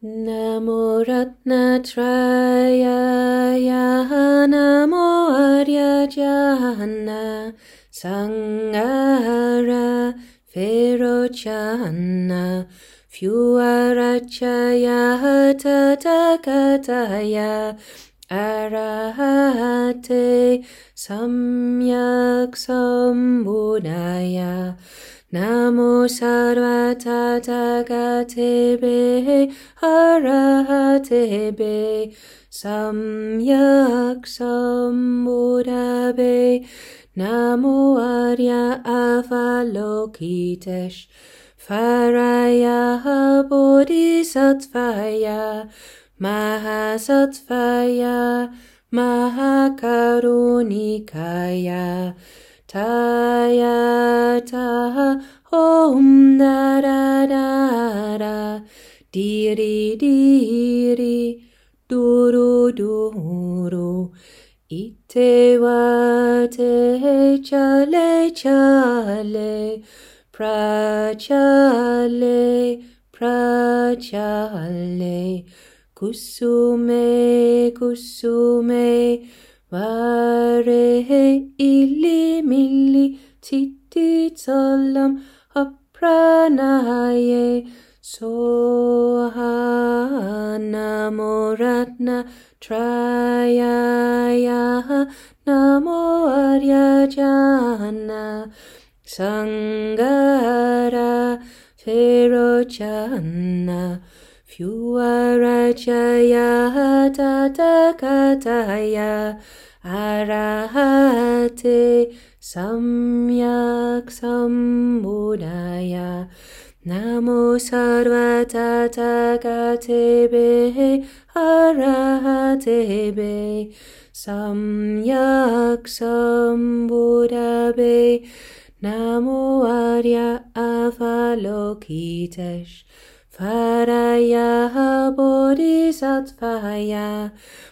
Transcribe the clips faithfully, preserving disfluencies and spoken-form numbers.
Namo Ratnatrayaya Namo Arya Jahana Sangara Ferochana Fyuarachaya Tatakataya Arahate Samyak Sambudaya Namo Sarvatathagatepe Arahatepe Samyak Sambuddhabe Namo Arya Avalokitesh Faraya Bodhisattvaya Mahasattvaya Mahakarunikaya Tayata Om Dara Dara Diri Diri Duru Duru Ite Wate Chale Chale Prachale Prachale Kusume Kusume Vare Ili Mili Titi Tsalam Apranaye Soha Namo Ratna Trayaya Namo Arya Jana Sangara Ferochana Fyuarachaya Tatakataya Arahate Samyak Sambuddhaya Namo Sarvatathagatepe Arahatepe Samyak Sambuddhabe Namo Arya Avalokitesh Faraya Bodhisattvaya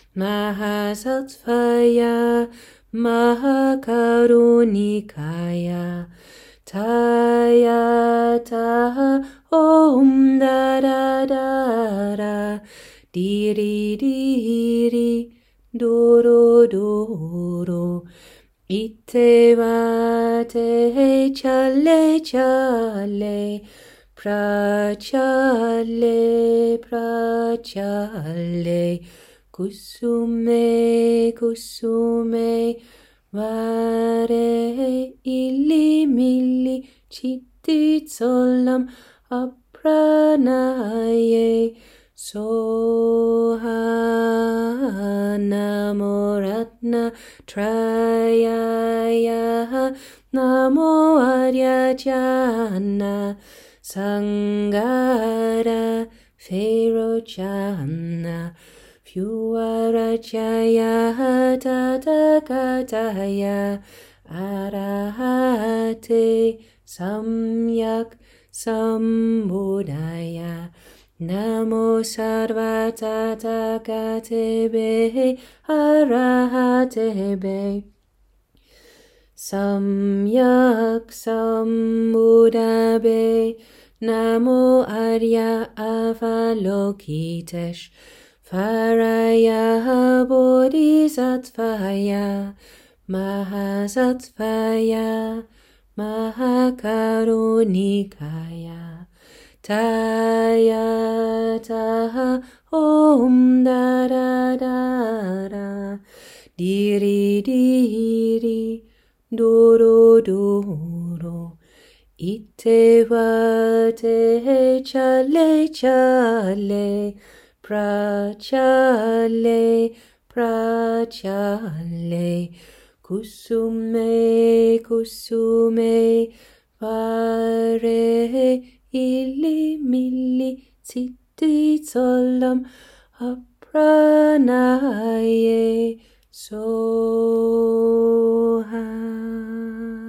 Mahasattvaya Mahakarunikaya Tayata Om Dara Dara Diri Diri Duru Duru Ite Vate Chale Chale Prachale Prachale Kusume Kusume Vare Ili Mili Chitti Tsolam Apranaye Soha Namo Ratna Trayaya Namo Arya Jana Sangara Ferochana Fyuarachaya Tatakataya Arahate Samyak Sambuddhaya Namo Sarvatathagatepe Arahatepe Samyak Sambuddhabe Namo Arya Avalokitesh Faraya Bodhisattvaya Mahasattvaya Mahakarunikaya Tayata Om Dara Dara Diri Diri Duru Duru Ite Vate Chale Chale Prachale Prachale Kusume Kusume Vare Ili Mili Titi Tsolam Apranaye Soha